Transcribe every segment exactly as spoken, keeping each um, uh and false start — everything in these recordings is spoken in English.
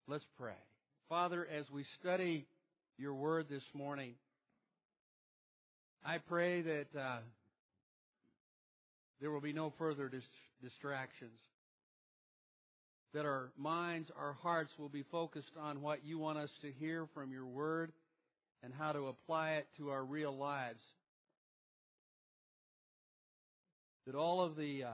Let's pray. Father, as we study your word this morning, I pray that uh, there will be no further dis- distractions, that our minds, our hearts will be focused on what you want us to hear from your word and how to apply it to our real lives. That all of the uh,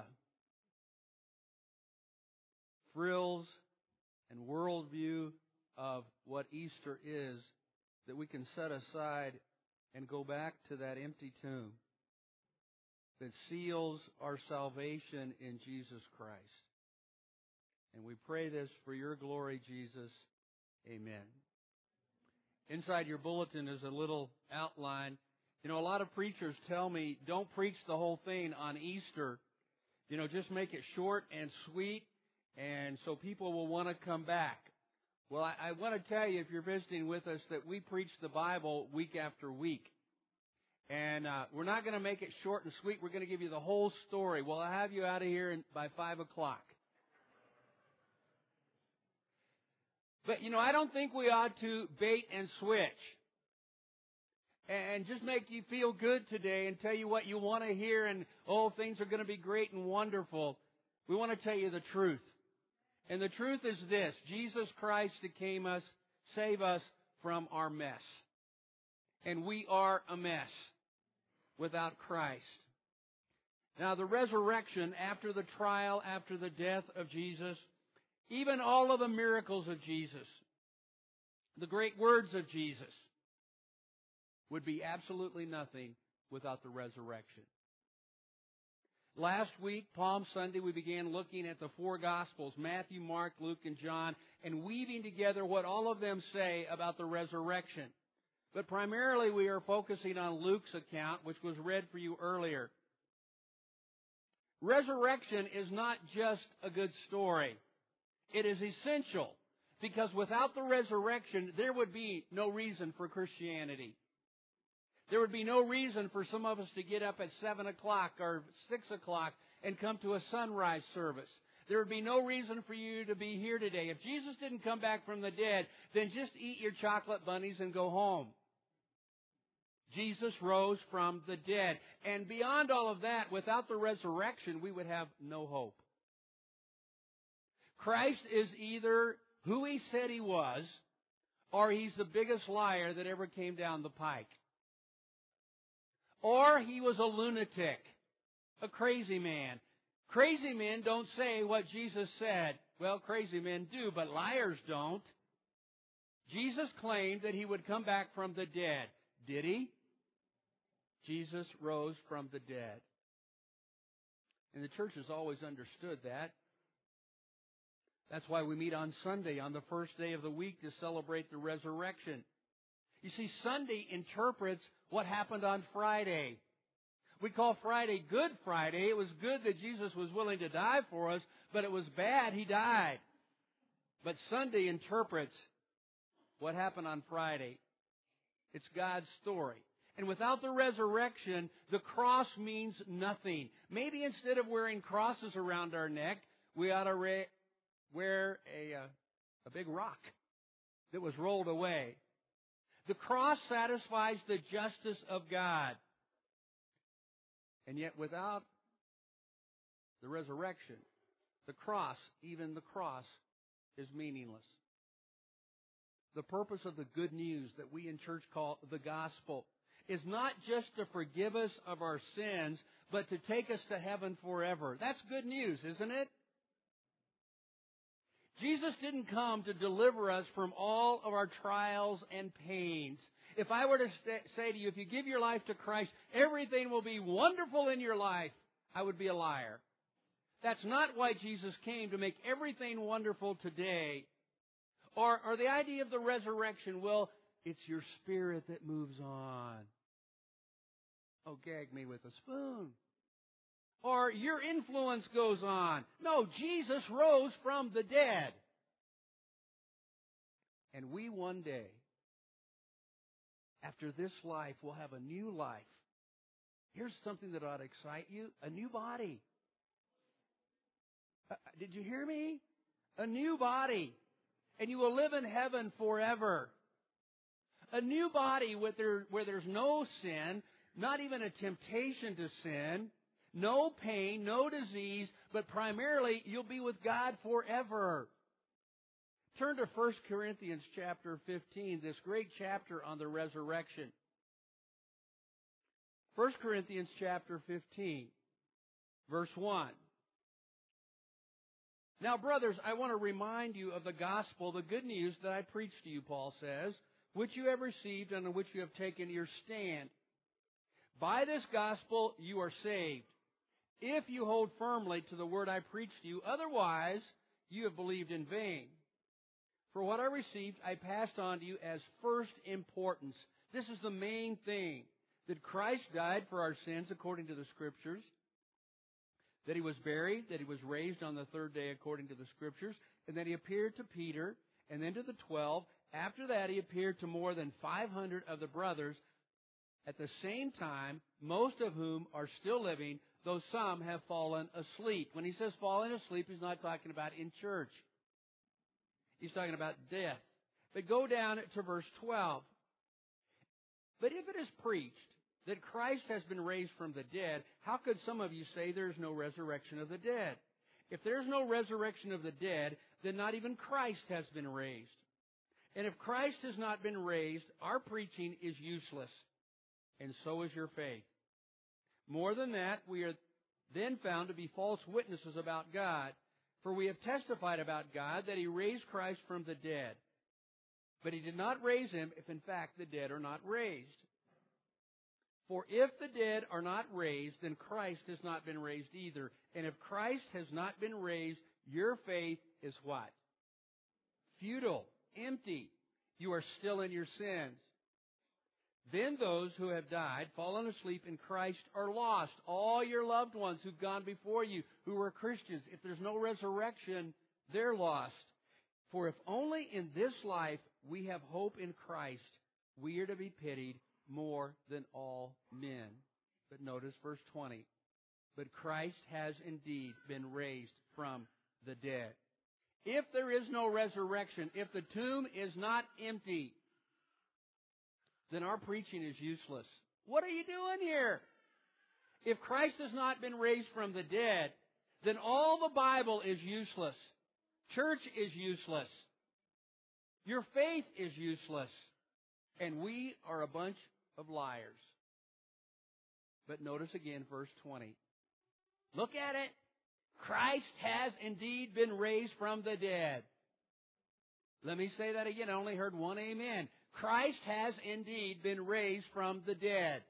frills and worldview of what Easter is, that we can set aside and go back to that empty tomb that seals our salvation in Jesus Christ. And we pray this for your glory, Jesus. Amen. Inside your bulletin is a little outline. You know, a lot of preachers tell me, don't preach the whole thing on Easter. You know, just make it short and sweet, and so people will want to come back. Well, I, I want to tell you, if you're visiting with us, that we preach the Bible week after week. And uh, we're not going to make it short and sweet. We're going to give you the whole story. Well, I'll have you out of here in, by five o'clock. But, you know, I don't think we ought to bait and switch and just make you feel good today and tell you what you want to hear and, oh, things are going to be great and wonderful. We want to tell you the truth. And the truth is this: Jesus Christ came us, save us from our mess. And we are a mess without Christ. Now, the resurrection, after the trial, after the death of Jesus, even all of the miracles of Jesus, the great words of Jesus, would be absolutely nothing without the resurrection. Last week, Palm Sunday, we began looking at the four Gospels, Matthew, Mark, Luke, and John, and weaving together what all of them say about the resurrection. But primarily we are focusing on Luke's account, which was read for you earlier. Resurrection is not just a good story. It is essential, because without the resurrection, there would be no reason for Christianity. There would be no reason for some of us to get up at seven o'clock or six o'clock and come to a sunrise service. There would be no reason for you to be here today. If Jesus didn't come back from the dead, then just eat your chocolate bunnies and go home. Jesus rose from the dead. And beyond all of that, without the resurrection, we would have no hope. Christ is either who He said He was, or He's the biggest liar that ever came down the pike. Or He was a lunatic, a crazy man. Crazy men don't say what Jesus said. Well, crazy men do, but liars don't. Jesus claimed that He would come back from the dead. Did He? Jesus rose from the dead. And the church has always understood that. That's why we meet on Sunday, on the first day of the week, to celebrate the resurrection. You see, Sunday interprets what happened on Friday. We call Friday Good Friday. It was good that Jesus was willing to die for us, but it was bad He died. But Sunday interprets what happened on Friday. It's God's story. And without the resurrection, the cross means nothing. Maybe instead of wearing crosses around our neck, we ought to re- wear a, uh, a big rock that was rolled away. The cross satisfies the justice of God. And yet without the resurrection, the cross, even the cross, is meaningless. The purpose of the good news that we in church call the gospel is not just to forgive us of our sins, but to take us to heaven forever. That's good news, isn't it? Jesus didn't come to deliver us from all of our trials and pains. If I were to st- say to you, if you give your life to Christ, everything will be wonderful in your life, I would be a liar. That's not why Jesus came, to make everything wonderful today. Or, or the idea of the resurrection, well, it's your spirit that moves on. Oh, gag me with a spoon. Or your influence goes on. No, Jesus rose from the dead. And we one day, after this life, will have a new life. Here's something that ought to excite you. A new body. Uh, did you hear me? A new body. and you will live in heaven forever. A new body where, there, where there's no sin, not even a temptation to sin, no pain, no disease, but primarily you'll be with God forever. Turn to First Corinthians chapter fifteen, this great chapter on the resurrection. First Corinthians chapter fifteen, verse one. Now, brothers, I want to remind you of the gospel, the good news that I preached to you, Paul says, which you have received and on which you have taken your stand. By this gospel you are saved, if you hold firmly to the word I preached to you. Otherwise, you have believed in vain. For what I received, I passed on to you as first importance. This is the main thing, that Christ died for our sins according to the Scriptures, that He was buried, that He was raised on the third day according to the Scriptures, and that He appeared to Peter, and then to the twelve. After that, He appeared to more than five hundred of the brothers at the same time, most of whom are still living, though some have fallen asleep. When He says fallen asleep, He's not talking about in church. He's talking about death. But go down to verse twelve. But if it is preached that Christ has been raised from the dead, how could some of you say there is no resurrection of the dead? If there is no resurrection of the dead, then not even Christ has been raised. And if Christ has not been raised, our preaching is useless, and so is your faith. More than that, we are then found to be false witnesses about God. For we have testified about God that He raised Christ from the dead. But He did not raise Him if in fact the dead are not raised. For if the dead are not raised, then Christ has not been raised either. And if Christ has not been raised, your faith is what? Futile, empty. You are still in your sins. Then those who have died, fallen asleep in Christ, are lost. All your loved ones who've gone before you, who were Christians, if there's no resurrection, they're lost. For if only in this life we have hope in Christ, we are to be pitied more than all men. But notice verse twenty. But Christ has indeed been raised from the dead. If there is no resurrection, if the tomb is not empty, then our preaching is useless. What are you doing here? If Christ has not been raised from the dead, then all the Bible is useless. Church is useless. Your faith is useless. And we are a bunch of liars. But notice again verse twenty. Look at it. Christ has indeed been raised from the dead. Let me say that again. I only heard one amen. Christ has indeed been raised from the dead.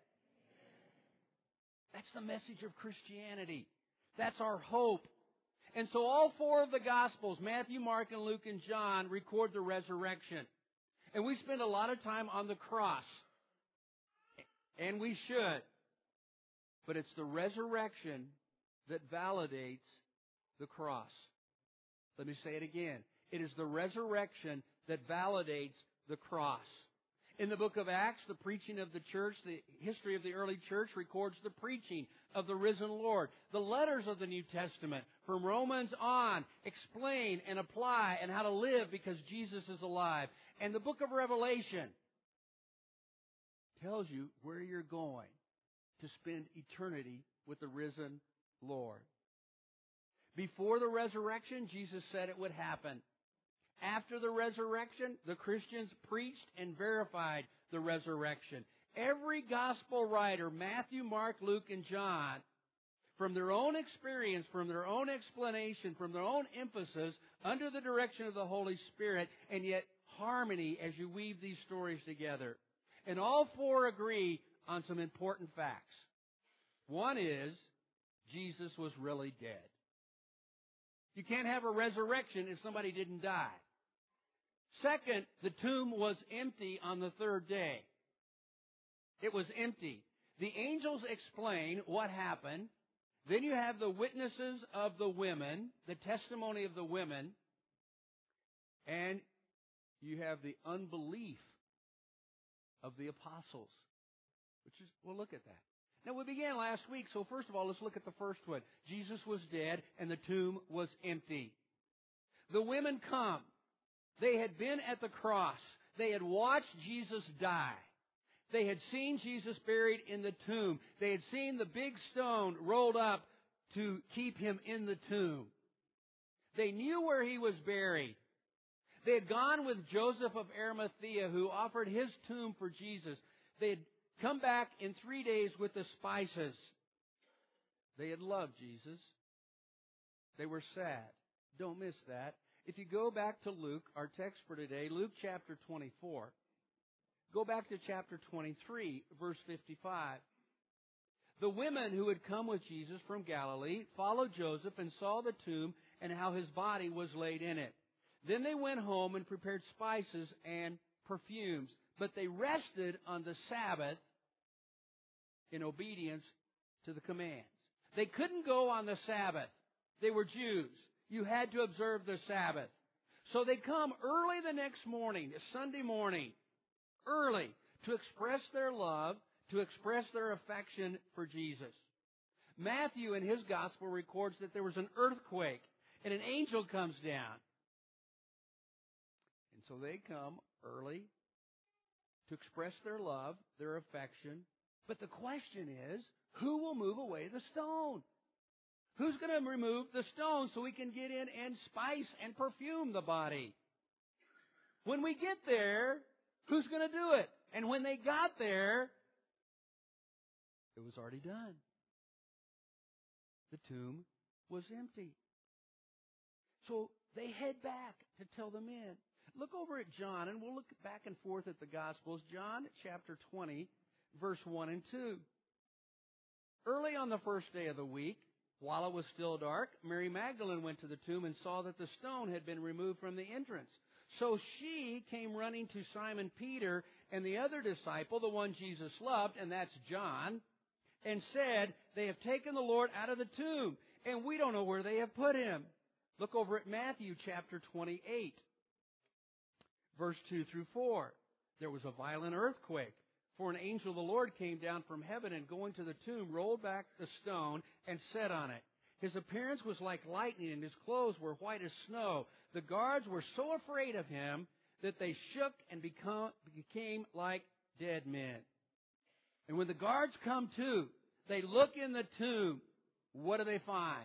That's the message of Christianity. That's our hope. And so all four of the Gospels, Matthew, Mark, and Luke, and John, record the resurrection. And we spend a lot of time on the cross. And we should. But it's the resurrection that validates the cross. Let me say it again. It is the resurrection that validates the cross. In the book of Acts, the preaching of the church, the history of the early church records the preaching of the risen Lord. The letters of the New Testament, from Romans on, explain and apply and how to live because Jesus is alive. And the book of Revelation tells you where you're going to spend eternity with the risen Lord. Before the resurrection, Jesus said it would happen. After the resurrection, the Christians preached and verified the resurrection. Every gospel writer, Matthew, Mark, Luke, and John, from their own experience, from their own explanation, from their own emphasis, under the direction of the Holy Spirit, and yet harmony as you weave these stories together. And all four agree on some important facts. One is, Jesus was really dead. You can't have a resurrection if somebody didn't die. Second, the tomb was empty on the third day. It was empty. The angels explain what happened. Then you have the witnesses of the women, the testimony of the women, and you have the unbelief of the apostles. Which is, we'll look at that. Now, we began last week, so first of all, let's look at the first one. Jesus was dead, and the tomb was empty. The women come. They had been at the cross. They had watched Jesus die. They had seen Jesus buried in the tomb. They had seen the big stone rolled up to keep him in the tomb. They knew where he was buried. They had gone with Joseph of Arimathea, who offered his tomb for Jesus. They had come back in three days with the spices. They had loved Jesus. They were sad. Don't miss that. If you go back to Luke, our text for today, Luke chapter twenty-four, go back to chapter twenty-three, verse fifty-five. The women who had come with Jesus from Galilee followed Joseph and saw the tomb and how his body was laid in it. Then they went home and prepared spices and perfumes, but they rested on the Sabbath in obedience to the commands. They couldn't go on the Sabbath. They were Jews. You had to observe the Sabbath. So they come early the next morning, Sunday morning, early, to express their love, to express their affection for Jesus. Matthew in his gospel records that there was an earthquake and an angel comes down. And so they come early to express their love, their affection. But the question is, who will move away the stone? Who's going to remove the stone so we can get in and spice and perfume the body? When we get there, who's going to do it? And when they got there, it was already done. The tomb was empty. So they head back to tell the men. Look over at John, and we'll look back and forth at the Gospels. John chapter twenty, verse one and two. Early on the first day of the week, while it was still dark, Mary Magdalene went to the tomb and saw that the stone had been removed from the entrance. So she came running to Simon Peter and the other disciple, the one Jesus loved, and that's John, and said, "They have taken the Lord out of the tomb, and we don't know where they have put him." Look over at Matthew chapter twenty-eight, verse two through four. There was a violent earthquake. For an angel of the Lord came down from heaven and going to the tomb, rolled back the stone and sat on it. His appearance was like lightning and his clothes were white as snow. The guards were so afraid of him that they shook and become, became like dead men. And when the guards come to, they look in the tomb. What do they find?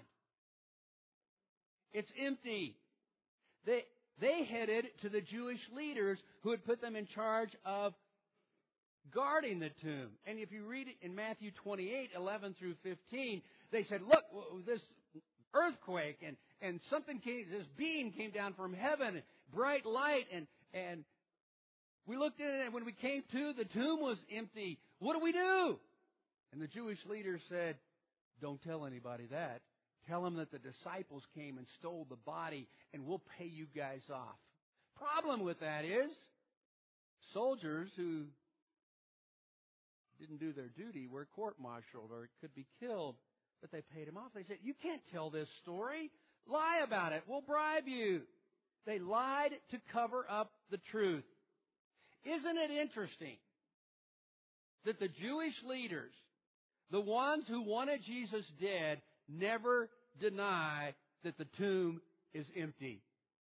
It's empty. They, they headed to the Jewish leaders who had put them in charge of guarding the tomb. And if you read it in Matthew twenty-eight, eleven through fifteen, they said, look, this earthquake and, and something came, this beam came down from heaven, bright light, and, and we looked at it, and when we came to, the tomb was empty. What do we do? And the Jewish leaders said, don't tell anybody that. Tell them that the disciples came and stole the body, and we'll pay you guys off. Problem with that is, soldiers who didn't do their duty were court-martialed or could be killed, but they paid him off. They said, you can't tell this story. Lie about it. We'll bribe you. They lied to cover up the truth. Isn't it interesting that the Jewish leaders, the ones who wanted Jesus dead, never deny that the tomb is empty?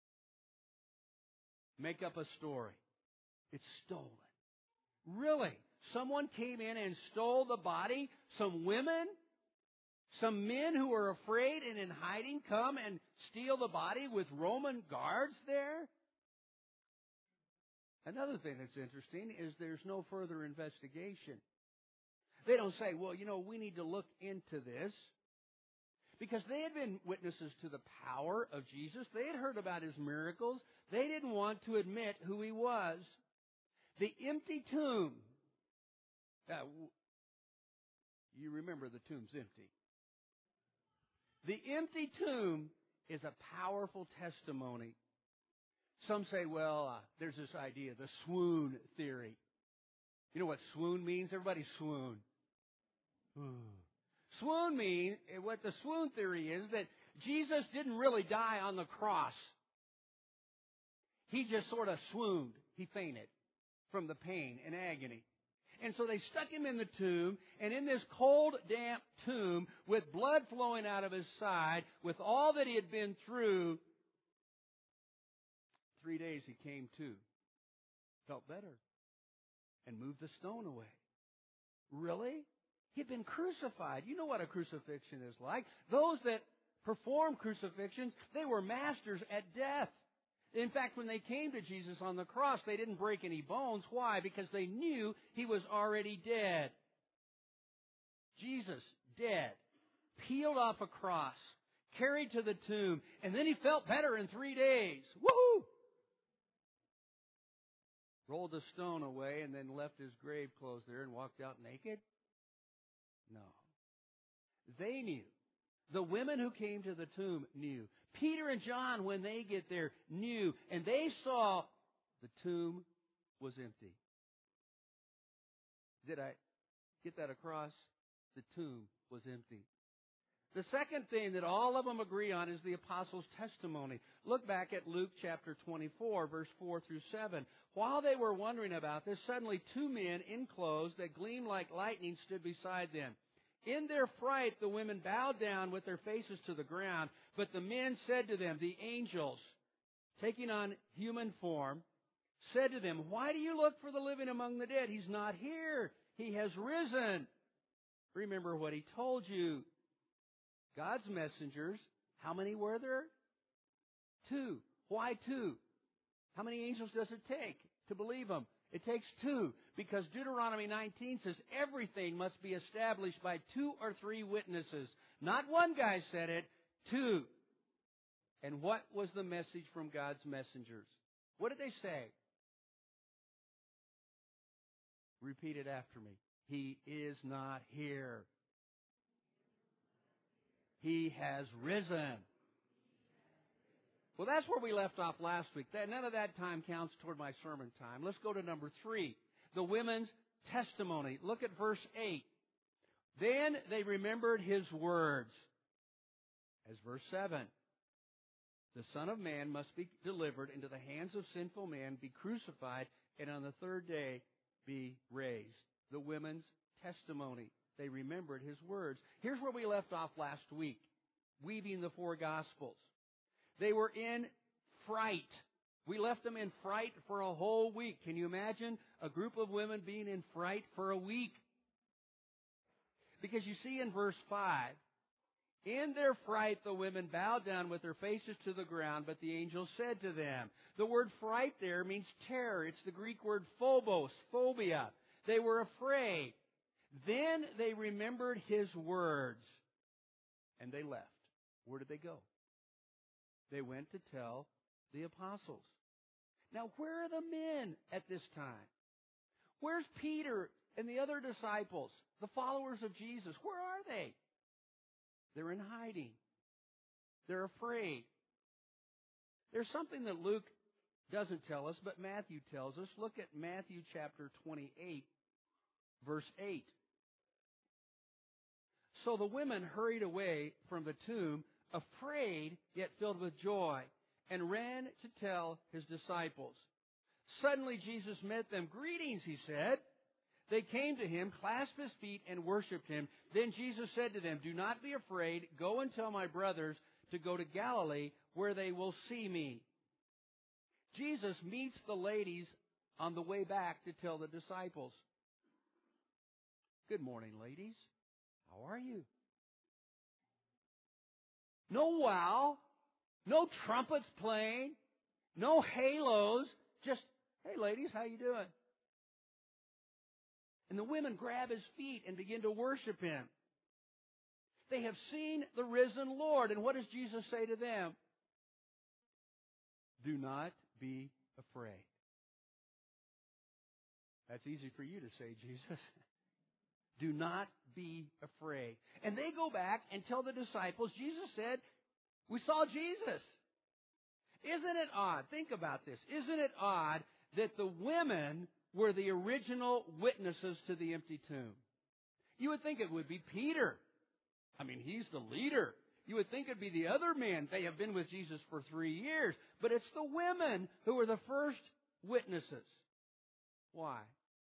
Make up a story. It's stolen. Really? Someone came in and stole the body? Some women? Some men who are afraid and in hiding come and steal the body with Roman guards there? Another thing that's interesting is there's no further investigation. They don't say, well, you know, we need to look into this. Because they had been witnesses to the power of Jesus. They had heard about his miracles. They didn't want to admit who he was. The empty tomb. Now, you remember the tomb's empty. The empty tomb is a powerful testimony. Some say, well, uh, there's this idea, the swoon theory. You know what swoon means? Everybody swoon. Swoon means, what the swoon theory is, that Jesus didn't really die on the cross. He just sort of swooned. He fainted from the pain and agony. And so they stuck him in the tomb, and in this cold, damp tomb, with blood flowing out of his side, with all that he had been through, three days he came to, felt better, and moved the stone away. Really? He'd been crucified. You know what a crucifixion is like. Those that perform crucifixions, they were masters at death. In fact, when they came to Jesus on the cross, they didn't break any bones. Why? Because they knew he was already dead. Jesus, dead, peeled off a cross, carried to the tomb, and then he felt better in three days. Woohoo! Rolled the stone away and then left his grave clothes there and walked out naked? No. They knew. The women who came to the tomb knew. Peter and John, when they get there, knew. And they saw the tomb was empty. Did I get that across? The tomb was empty. The second thing that all of them agree on is the apostles' testimony. Look back at Luke chapter twenty-four, verse four through seven. While they were wondering about this, suddenly two men in clothes that gleamed like lightning stood beside them. In their fright, the women bowed down with their faces to the ground, but the men said to them, the angels, taking on human form, said to them, "Why do you look for the living among the dead? He's not here. He has risen. Remember what he told you." God's messengers, how many were there? Two. Why two? How many angels does it take to believe them? It takes two, because Deuteronomy nineteen says everything must be established by two or three witnesses. Not one guy said it, two. And what was the message from God's messengers? What did they say? Repeat it after me. He is not here. He has risen. Well, that's where we left off last week. None of that time counts toward my sermon time. Let's go to number three, the women's testimony. Look at verse eight. Then they remembered his words. As verse seven. The Son of Man must be delivered into the hands of sinful men, be crucified, and on the third day be raised. The women's testimony. They remembered his words. Here's where we left off last week, weaving the four Gospels. They were in fright. We left them in fright for a whole week. Can you imagine a group of women being in fright for a week? Because you see in verse five, in their fright the women bowed down with their faces to the ground, but the angel said to them. The word fright there means terror. It's the Greek word phobos, phobia. They were afraid. Then they remembered his words, and they left. Where did they go? They went to tell the apostles. Now, where are the men at this time? Where's Peter and the other disciples, the followers of Jesus? Where are they? They're in hiding. They're afraid. There's something that Luke doesn't tell us, but Matthew tells us. Look at Matthew chapter twenty-eight, verse eight. So the women hurried away from the tomb, afraid yet filled with joy, and ran to tell his disciples. Suddenly Jesus met them. "Greetings," he said. They came to him, clasped his feet, and worshipped him. Then Jesus said to them, "Do not be afraid. Go and tell my brothers to go to Galilee, where they will see me." Jesus meets the ladies on the way back to tell the disciples. "Good morning, ladies. How are you?" No wow, no trumpets playing, no halos, just, "Hey, ladies, how you doing?" And the women grab his feet and begin to worship him. They have seen the risen Lord. And what does Jesus say to them? Do not be afraid. That's easy for you to say, Jesus. Do not be afraid. And they go back and tell the disciples, Jesus said, "We saw Jesus." Isn't it odd? Think about this. Isn't it odd that the women were the original witnesses to the empty tomb? You would think it would be Peter. I mean, he's the leader. You would think it would be the other men. They have been with Jesus for three years. But it's the women who are the first witnesses. Why?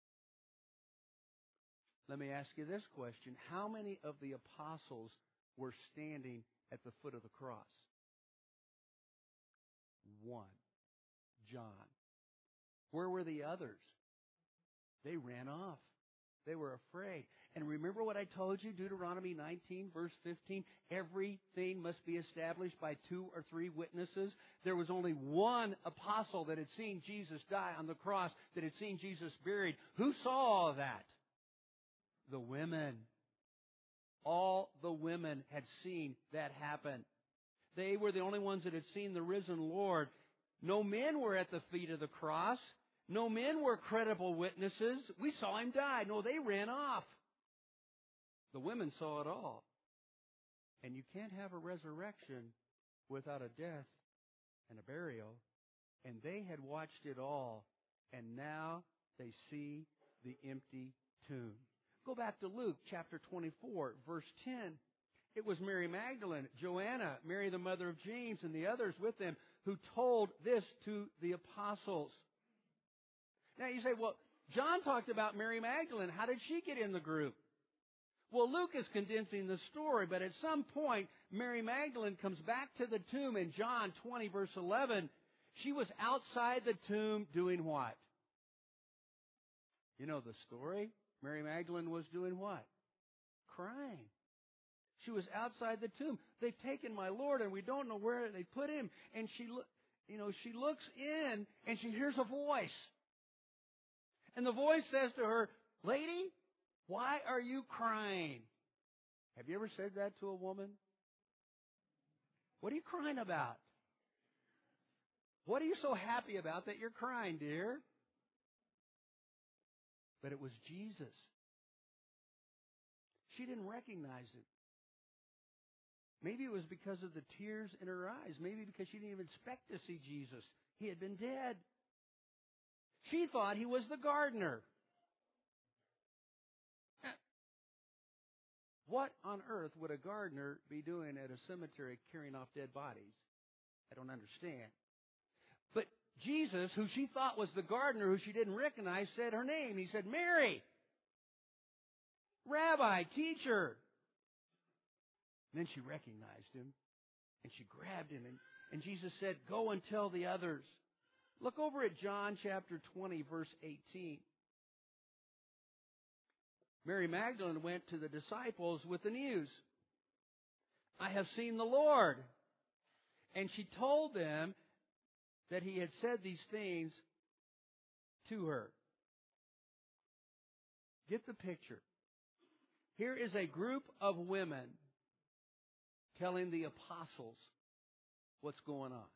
Let me ask you this question. How many of the apostles were standing at the foot of the cross? One. John. Where were the others? They ran off. They were afraid. And remember what I told you, Deuteronomy nineteen, verse fifteen? Everything must be established by two or three witnesses. There was only one apostle that had seen Jesus die on the cross, that had seen Jesus buried. Who saw all of that? The women. All the women had seen that happen. They were the only ones that had seen the risen Lord. No men were at the feet of the cross. No men were credible witnesses. We saw him die. No, they ran off. The women saw it all. And you can't have a resurrection without a death and a burial. And they had watched it all. And now they see the empty tomb. Go back to Luke chapter twenty-four, verse ten. It was Mary Magdalene, Joanna, Mary the mother of James, and the others with them who told this to the apostles. Now you say, well, John talked about Mary Magdalene. How did she get in the group? Well, Luke is condensing the story, but at some point, Mary Magdalene comes back to the tomb in John twenty, verse eleven. She was outside the tomb doing what? You know the story? Mary Magdalene was doing what? Crying. She was outside the tomb. They've taken my Lord, and we don't know where they put him. And she, you know, she looks in, and she hears a voice. And the voice says to her, "Lady, why are you crying?" Have you ever said that to a woman? What are you crying about? What are you so happy about that you're crying, dear? But it was Jesus. She didn't recognize him. Maybe it was because of the tears in her eyes. Maybe because she didn't even expect to see Jesus. He had been dead. She thought he was the gardener. What on earth would a gardener be doing at a cemetery carrying off dead bodies? I don't understand. But Jesus, who she thought was the gardener, who she didn't recognize, said her name. He said, "Mary, Rabbi, teacher." And then she recognized him, and she grabbed him, and, and Jesus said, "Go and tell the others." Look over at John chapter twenty, verse eighteen. Mary Magdalene went to the disciples with the news. "I have seen the Lord." And she told them that he had said these things to her. Get the picture. Here is a group of women telling the apostles what's going on.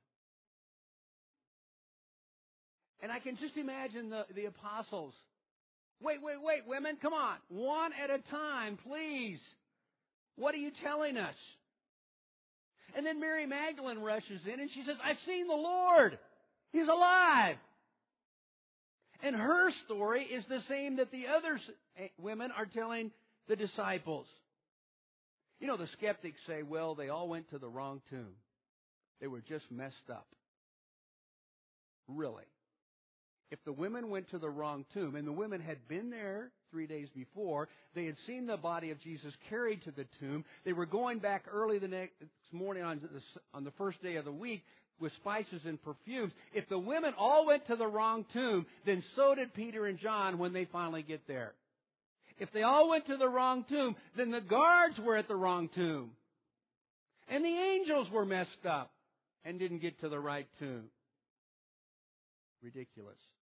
And I can just imagine the, the apostles. Wait, wait, wait, women, come on. One at a time, please. What are you telling us? And then Mary Magdalene rushes in and she says, "I've seen the Lord. He's alive." And her story is the same that the other women are telling the disciples. You know, the skeptics say, well, they all went to the wrong tomb. They were just messed up. Really? If the women went to the wrong tomb, and the women had been there three days before, they had seen the body of Jesus carried to the tomb, they were going back early the next morning on the, on the first day of the week with spices and perfumes. If the women all went to the wrong tomb, then so did Peter and John when they finally get there. If they all went to the wrong tomb, then the guards were at the wrong tomb. And the angels were messed up and didn't get to the right tomb. Ridiculous.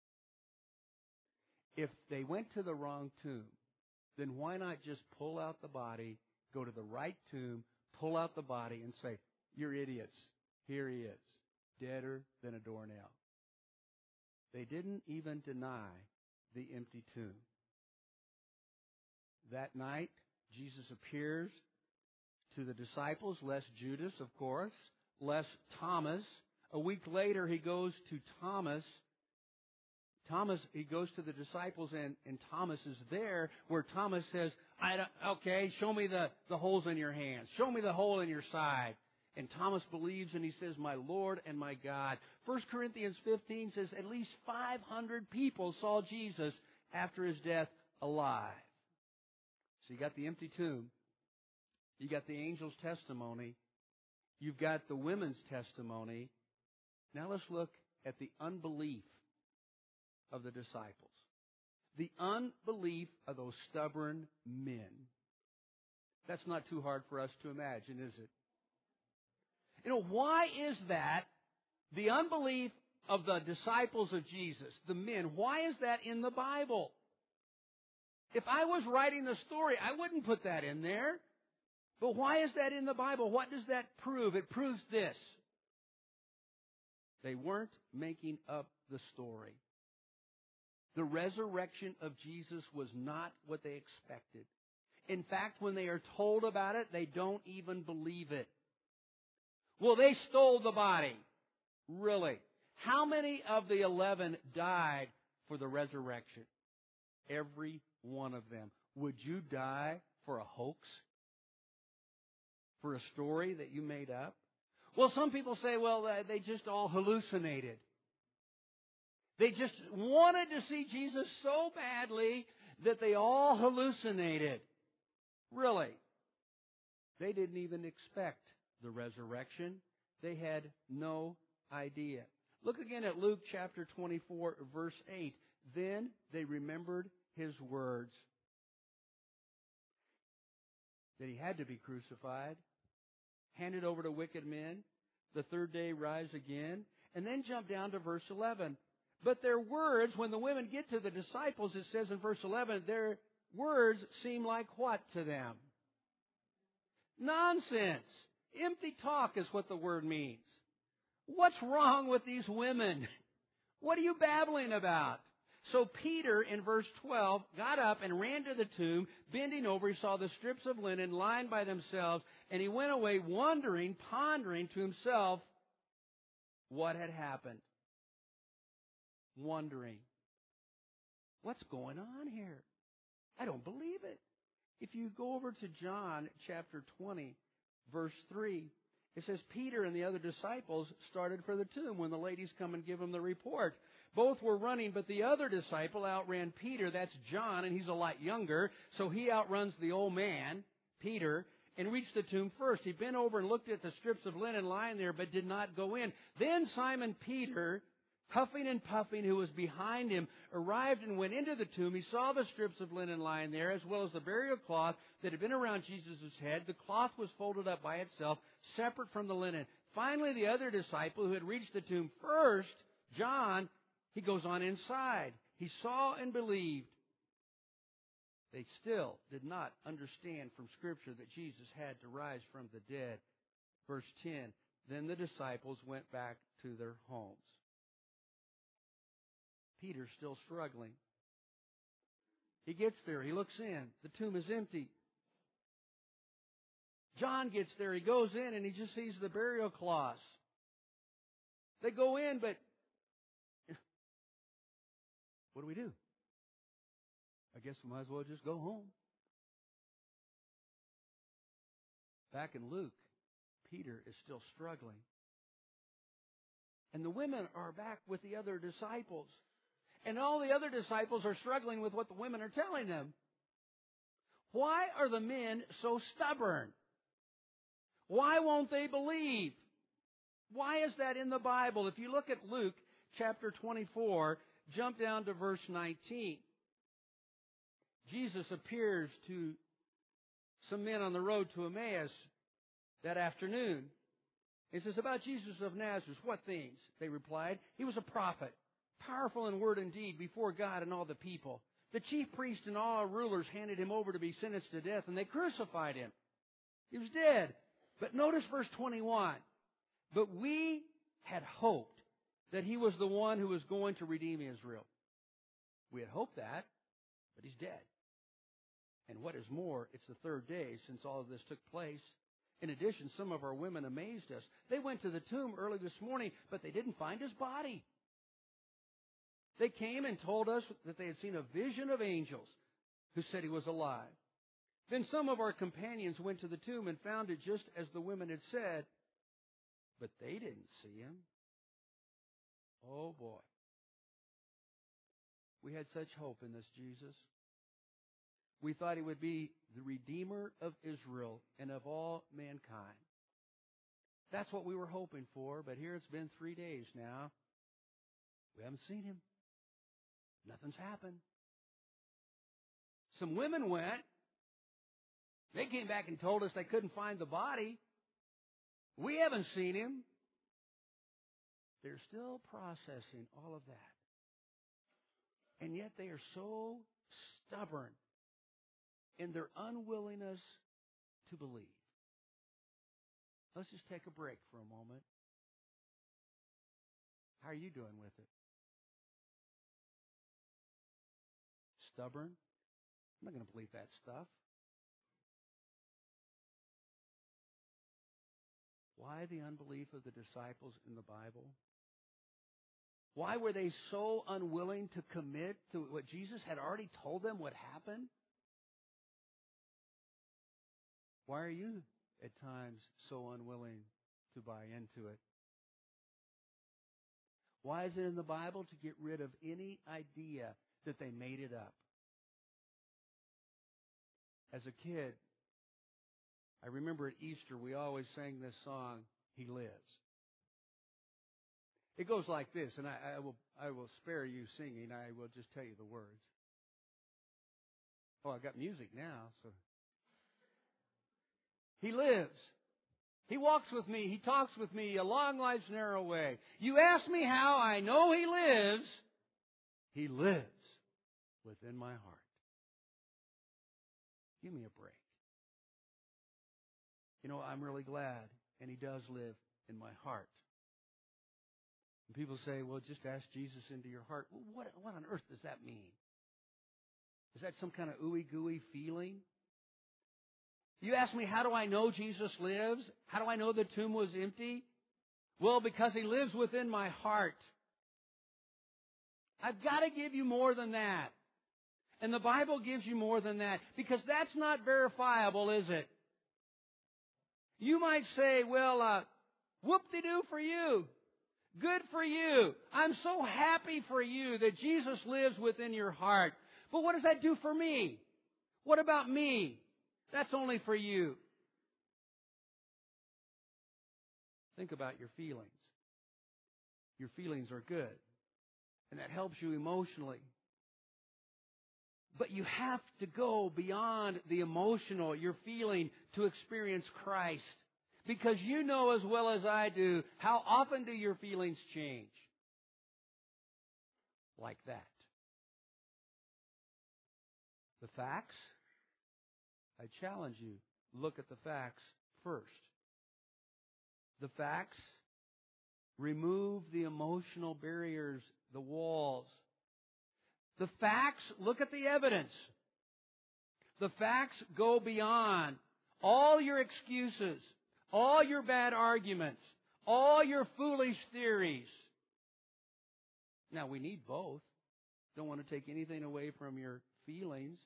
If they went to the wrong tomb, then why not just pull out the body, go to the right tomb, pull out the body, and say, "You're idiots. Here he is, deader than a doornail." They didn't even deny the empty tomb. That night, Jesus appears to the disciples, less Judas, of course, less Thomas. A week later, he goes to Thomas. Thomas, he goes to the disciples, and, and Thomas is there, where Thomas says, I don't, okay, show me the, the holes in your hands. Show me the hole in your side. And Thomas believes, and he says, "My Lord and my God." First Corinthians fifteen says at least five hundred people saw Jesus after his death alive. So you got the empty tomb. You got the angel's testimony. You've got the women's testimony. Now let's look at the unbelief of the disciples. The unbelief of those stubborn men. That's not too hard for us to imagine, is it? You know, why is that the unbelief of the disciples of Jesus, the men, why is that in the Bible? If I was writing the story, I wouldn't put that in there. But why is that in the Bible? What does that prove? It proves this. They weren't making up the story. The resurrection of Jesus was not what they expected. In fact, when they are told about it, they don't even believe it. Well, they stole the body. Really? How many of the eleven died for the resurrection? Every one of them. Would you die for a hoax? For a story that you made up? Well, some people say, well, they just all hallucinated. They just wanted to see Jesus so badly that they all hallucinated. Really? They didn't even expect the resurrection. They had no idea. Look again at Luke chapter twenty-four, verse eight. Then they remembered his words that he had to be crucified, handed over to wicked men, the third day rise again, and then jump down to verse eleven. But their words, when the women get to the disciples, it says in verse eleven, their words seem like what to them? Nonsense. Empty talk is what the word means. What's wrong with these women? What are you babbling about? So Peter, in verse twelve, got up and ran to the tomb. Bending over, he saw the strips of linen lying by themselves, and he went away wondering, pondering to himself what had happened. Wondering, what's going on here? I don't believe it. If you go over to John chapter twenty, verse three, it says, Peter and the other disciples started for the tomb when the ladies come and give them the report. Both were running, but the other disciple outran Peter. That's John, and he's a lot younger, so he outruns the old man, Peter, and reached the tomb first. He bent over and looked at the strips of linen lying there, but did not go in. Then Simon Peter, huffing and puffing, who was behind him, arrived and went into the tomb. He saw the strips of linen lying there, as well as the burial cloth that had been around Jesus' head. The cloth was folded up by itself, separate from the linen. Finally, the other disciple who had reached the tomb first, John, he goes on inside. He saw and believed. They still did not understand from Scripture that Jesus had to rise from the dead. Verse ten, then the disciples went back to their homes. Peter's still struggling. He gets there. He looks in. The tomb is empty. John gets there. He goes in and he just sees the burial cloths. They go in, but what do we do? I guess we might as well just go home. Back in Luke, Peter is still struggling. And the women are back with the other disciples. And all the other disciples are struggling with what the women are telling them. Why are the men so stubborn? Why won't they believe? Why is that in the Bible? If you look at Luke chapter twenty-four, jump down to verse nineteen. Jesus appears to some men on the road to Emmaus that afternoon. He says, about Jesus of Nazareth, what things? They replied, he was a prophet, powerful in word and deed before God and all the people. The chief priests and all our rulers handed him over to be sentenced to death, and they crucified him. He was dead. But notice verse twenty-one. But we had hoped that he was the one who was going to redeem Israel. We had hoped that, but he's dead. And what is more, it's the third day since all of this took place. In addition, some of our women amazed us. They went to the tomb early this morning, but they didn't find his body. They came and told us that they had seen a vision of angels who said he was alive. Then some of our companions went to the tomb and found it just as the women had said, but they didn't see him. Oh boy. We had such hope in this Jesus. We thought he would be the Redeemer of Israel and of all mankind. That's what we were hoping for, but here it's been three days now, We haven't seen him. Nothing's happened. Some women went. They came back and told us they couldn't find the body. We haven't seen him. They're still processing all of that. And yet they are so stubborn in their unwillingness to believe. Let's just take a break for a moment. How are you doing with it? Stubborn? I'm not going to believe that stuff. Why the unbelief of the disciples in the Bible? Why were they so unwilling to commit to what Jesus had already told them would happen? Why are you at times so unwilling to buy into it? Why is it in the Bible to get rid of any idea that they made it up? As a kid, I remember at Easter we always sang this song, He Lives. It goes like this, and I, I will I will spare you singing. I will just tell you the words. Oh, I got music now, so. He lives. He walks with me. He talks with me along life's narrow way. You ask me how I know He lives. He lives within my heart. Give me a break. You know, I'm really glad, and He does live in my heart. And people say, well, just ask Jesus into your heart. Well, what, what on earth does that mean? Is that some kind of ooey-gooey feeling? You ask me, how do I know Jesus lives? How do I know the tomb was empty? Well, because He lives within my heart. I've got to give you more than that. And the Bible gives you more than that, because that's not verifiable, is it? You might say, well, uh, whoop-de-doo for you. Good for you. I'm so happy for you that Jesus lives within your heart. But what does that do for me? What about me? That's only for you. Think about your feelings. Your feelings are good, and that helps you emotionally. But you have to go beyond the emotional, your feeling, to experience Christ. Because you know as well as I do, how often do your feelings change? Like that. The facts? I challenge you, look at the facts first. The facts remove the emotional barriers, the walls. The facts, look at the evidence. The facts go beyond all your excuses, all your bad arguments, all your foolish theories. Now, we need both. Don't want to take anything away from your feelings.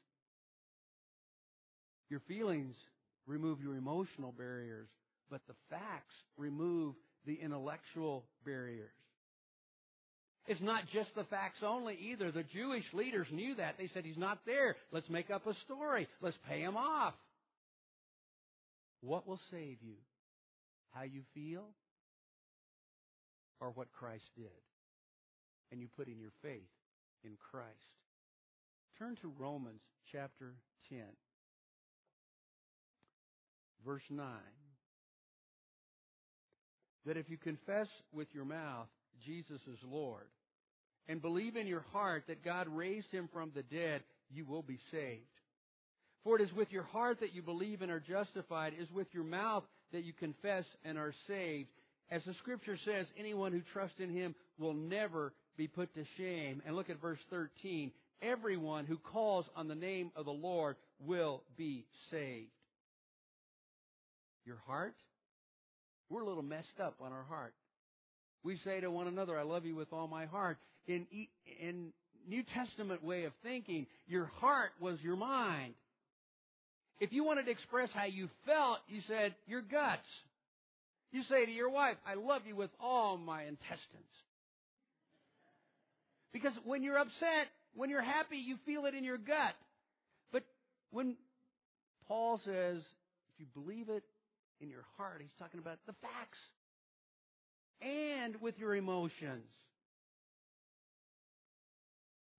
Your feelings remove your emotional barriers, but the facts remove the intellectual barriers. It's not just the facts only either. The Jewish leaders knew that. They said, He's not there. Let's make up a story. Let's pay Him off. What will save you? How you feel? Or what Christ did? And you put in your faith in Christ. Turn to Romans chapter ten. Verse nine. That if you confess with your mouth Jesus is Lord, and believe in your heart that God raised Him from the dead, you will be saved. For it is with your heart that you believe and are justified, it is with your mouth that you confess and are saved. As the Scripture says, anyone who trusts in Him will never be put to shame. And look at verse thirteen. Everyone who calls on the name of the Lord will be saved. Your heart? We're a little messed up on our heart. We say to one another, I love you with all my heart. In, in New Testament way of thinking, your heart was your mind. If you wanted to express how you felt, you said, your guts. You say to your wife, I love you with all my intestines. Because when you're upset, when you're happy, you feel it in your gut. But when Paul says, if you believe it in your heart, he's talking about the facts. And with your emotions.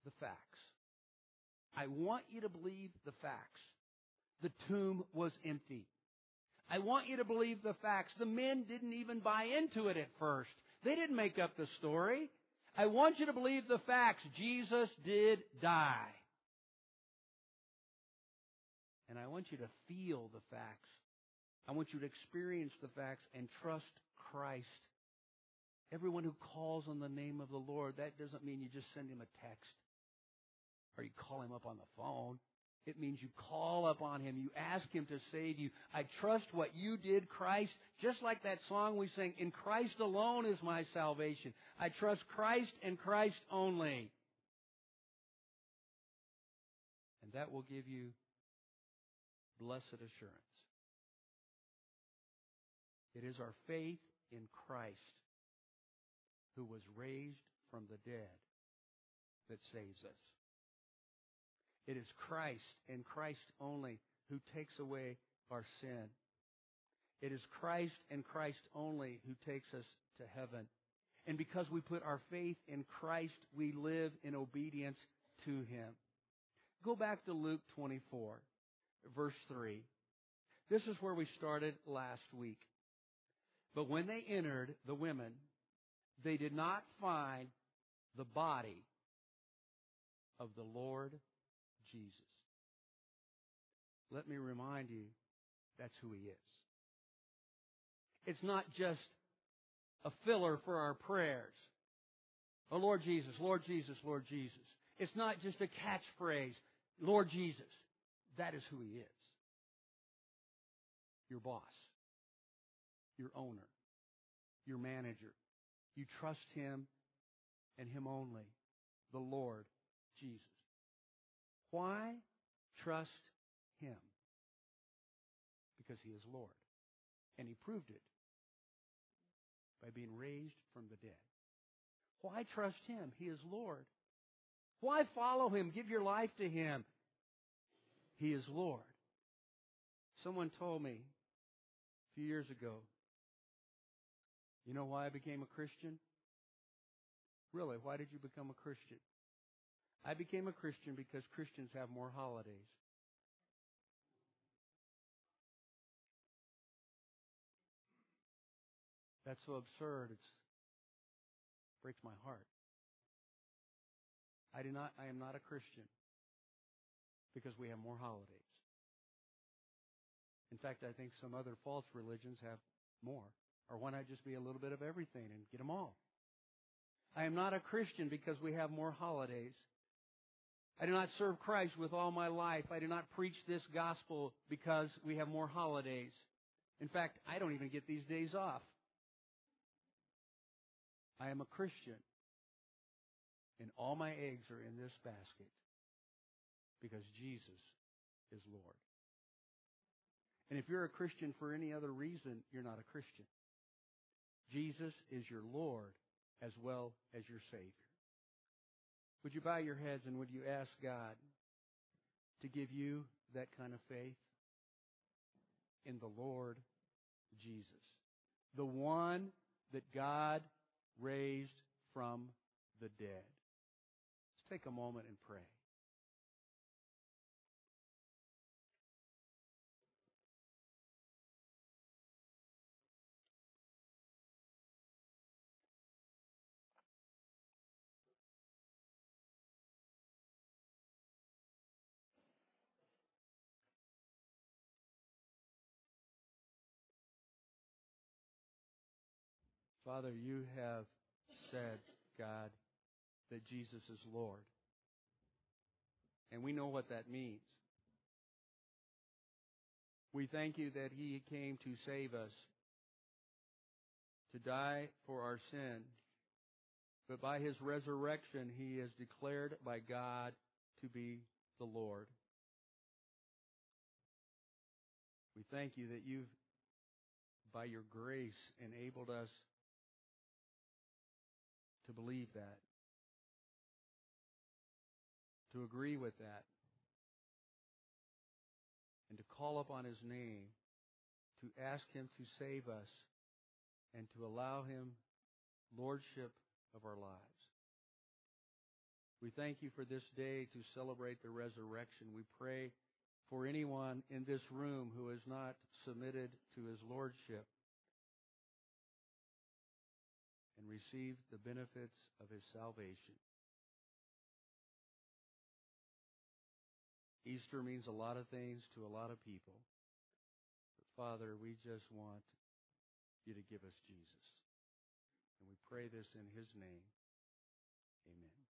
the facts. I want you to believe the facts. The tomb was empty. I want you to believe the facts. The men didn't even buy into it at first. They didn't make up the story. I want you to believe the facts. Jesus did die. And I want you to feel the facts. I want you to experience the facts and trust Christ. Everyone who calls on the name of the Lord, that doesn't mean you just send him a text or you call him up on the phone. It means you call upon him. You ask him to save you. I trust what you did, Christ. Just like that song we sang, in Christ alone is my salvation. I trust Christ and Christ only. And that will give you blessed assurance. It is our faith in Christ, who was raised from the dead, that saves us. It is Christ and Christ only who takes away our sin. It is Christ and Christ only who takes us to heaven. And because we put our faith in Christ, we live in obedience to him. Go back to Luke twenty-four, verse three. This is where we started last week. But when they entered, the women, they did not find the body of the Lord Jesus. Let me remind you, that's who he is. It's not just a filler for our prayers. Oh, Lord Jesus, Lord Jesus, Lord Jesus. It's not just a catchphrase, Lord Jesus. That is who he is. Your boss, your owner, your manager. You trust him and him only, the Lord Jesus. Why trust him? Because he is Lord. And he proved it by being raised from the dead. Why trust him? He is Lord. Why follow him? Give your life to him. He is Lord. Someone told me a few years ago, you know why I became a Christian? Really, why did you become a Christian? I became a Christian because Christians have more holidays. That's so absurd. It breaks my heart. I do not. I am not a Christian because we have more holidays. In fact, I think some other false religions have more. Or why not just be a little bit of everything and get them all? I am not a Christian because we have more holidays. I do not serve Christ with all my life. I do not preach this gospel because we have more holidays. In fact, I don't even get these days off. I am a Christian, and all my eggs are in this basket because Jesus is Lord. And if you're a Christian for any other reason, you're not a Christian. Jesus is your Lord as well as your Savior. Would you bow your heads and would you ask God to give you that kind of faith in the Lord Jesus, the one that God raised from the dead? Let's take a moment and pray. Father, you have said, God, that Jesus is Lord. And we know what that means. We thank you that he came to save us, to die for our sin. But by his resurrection, he is declared by God to be the Lord. We thank you that you've, by your grace, enabled us to believe that, to agree with that, and to call upon his name, to ask him to save us, and to allow him lordship of our lives. We thank you for this day to celebrate the resurrection. We pray for anyone in this room who has not submitted to his lordship and received the benefits of his salvation. Easter means a lot of things to a lot of people. But Father, we just want you to give us Jesus. And we pray this in his name. Amen.